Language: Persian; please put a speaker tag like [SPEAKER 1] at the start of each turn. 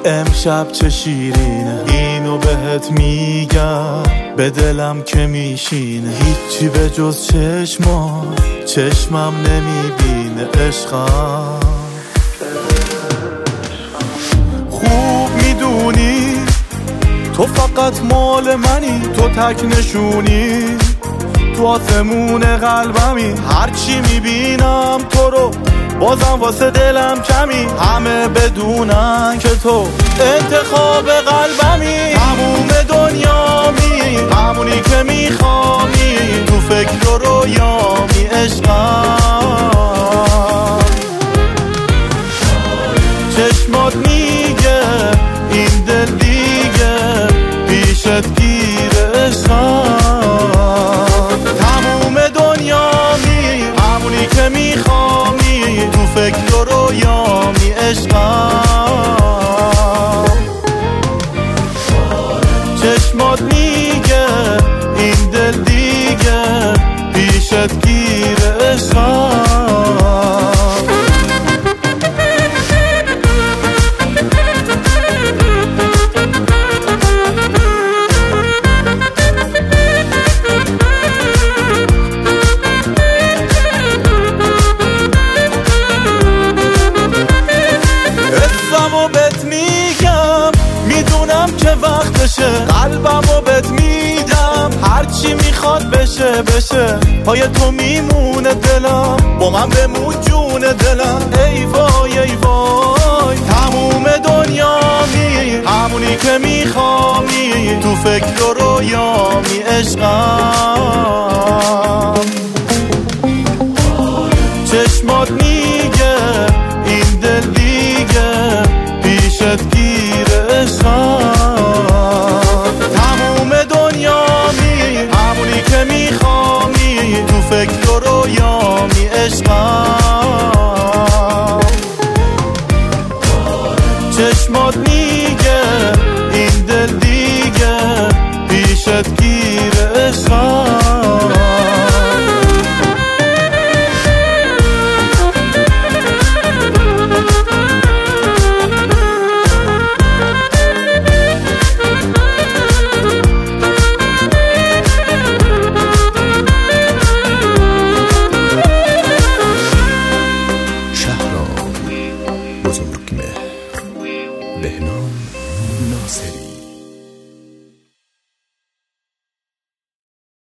[SPEAKER 1] امشب چه شیرینه، اینو بهت میگم به دلم که میشینه. هیچی به جز چشمم نمیبینه عشقم. خوب میدونی تو فقط مال منی، تو تک نشونی تو آسمون قلبمی. هرچی میبینم تو رو بازم واسه دلم کمی، همه بدونن که تو انتخاب قلبمی. تموم دنیامی، همونی که میخوامی، تو فکر و رویامی عشقم. چشمات میگه این دل دیگه پیشت گیره عشقم. تموم دنیامی، همونی که میخوامی، تو فکر و رویامی عشقم. چشمات میگه این دل دیگه پیشت گیره عشقم. که وقتشه، قلبمو بهت میدم، هرچی میخواد بشه پای تو میمونه دلم، با من بمون جون دلم. ای وای ای وای، تموم دنیامی، همونی که میخوامی، تو فکر و رویامی عشقم. چشمات میگه این دل دیگه پیشت گیره عشقم. تموم دنیامی، همونی که میخوامی، تو فکر و رویامی عشقم.